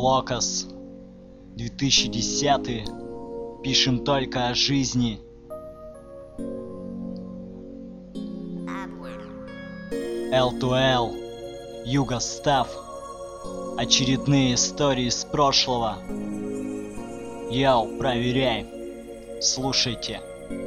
Локос, 2010. Пишем только о жизни. L2L, Югостав. Очередные истории из прошлого. Йоу, проверяй. Слушайте.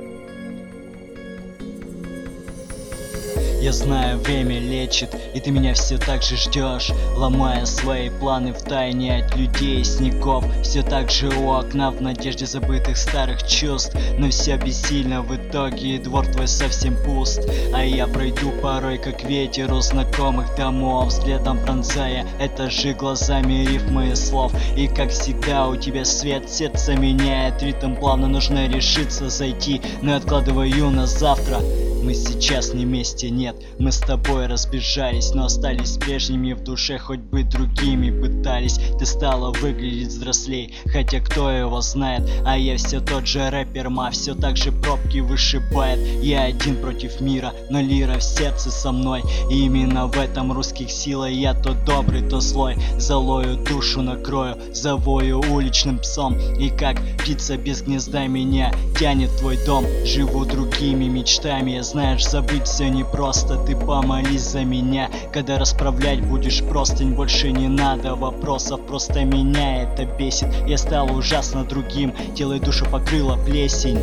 Я знаю, время лечит, и ты меня все так же ждешь, ломая свои планы в тайне от людей, снегов. Все так же у окна в надежде забытых старых чувств. Но все бессильно в итоге, и двор твой совсем пуст. А я пройду порой как ветер у знакомых домов, взглядом пронзая этажи глазами рифмы и слов. И как всегда у тебя свет, сердце меняет ритм, плавно нужно решиться зайти, но я откладываю на завтра. Мы сейчас не вместе, нет, мы с тобой разбежались, но остались прежними в душе, хоть бы другими пытались. Ты стала выглядеть взрослей, хотя кто его знает, а я все тот же рэпер, все так же пробки вышибает. Я один против мира, но лира в сердце со мной, и именно в этом русских сила. Я то добрый, то злой, злою душу накрою, завою уличным псом. И как птица без гнезда меня тянет твой дом, живу другими мечтами. Знаешь, забыть все непросто, ты помолись за меня. Когда расправлять будешь простынь, больше не надо вопросов, просто меня это бесит. Я стал ужасно другим, тело и душу покрыла плесень.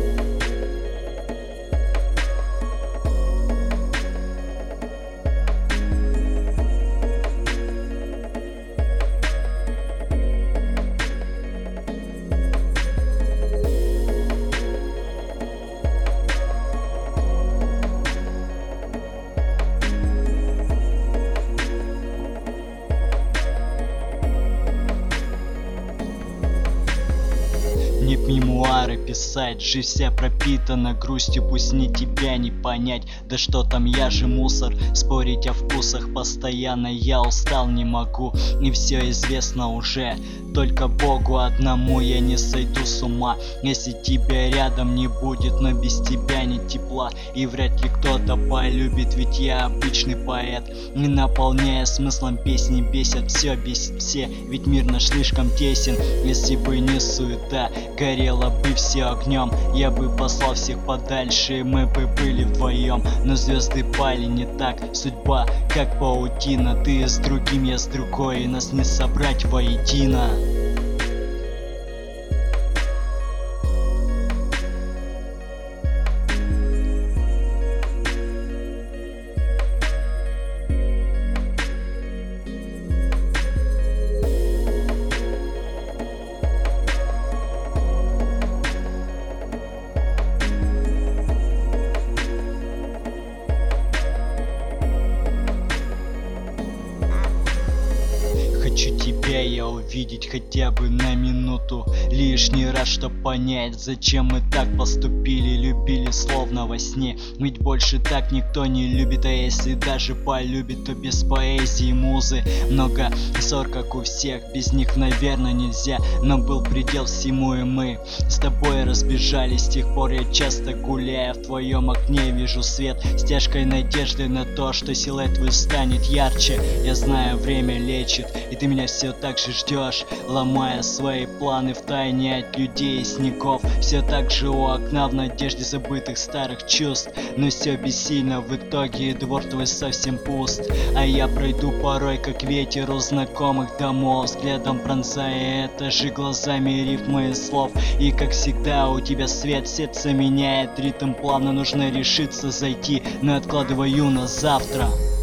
Не мемуары писать, жизнь вся пропитана грустью, пусть не тебя не понять. Да что там, я же мусор, спорить о вкусах постоянно. Я устал, не могу, и все известно уже. Только Богу одному я не сойду с ума, если тебя рядом не будет, но без тебя нет тепла. И вряд ли кто-то полюбит, ведь я обычный поэт, не наполняя смыслом песни. Бесит все, бесит все, ведь мир наш слишком тесен. Если бы не суета, горело бы все огнем, я бы послал всех подальше, и мы бы были вдвоем. Но звезды пали не так, судьба как паутина. Ты с другим, я с другой, и нас не собрать воедино. Хочу тебя я увидеть хотя бы на минуту, лишний раз, чтоб понять, зачем мы так поступили. Любили словно во сне, ведь больше так никто не любит. А если даже полюбит, то без поэзии, музы. Много ссор, как у всех, без них, наверное, нельзя. Но был предел всему, и мы с тобой разбежались. С тех пор я часто гуляя в твоем окне вижу свет, стяжкой надежды на то, что силуэт твой станет ярче. Я знаю, время лечит, и ты меня все так же ждешь, ломая свои планы в тайне от людей и снегов. Все так же у окна в надежде забытых старых чувств. Но все бессильно в итоге, и двор твой совсем пуст. А я пройду порой как ветер у знакомых домов, взглядом пронзая этажи глазами рифмы и слов. И как всегда у тебя свет, сердце меняет ритм, плавно нужно решиться зайти, но откладываю на завтра.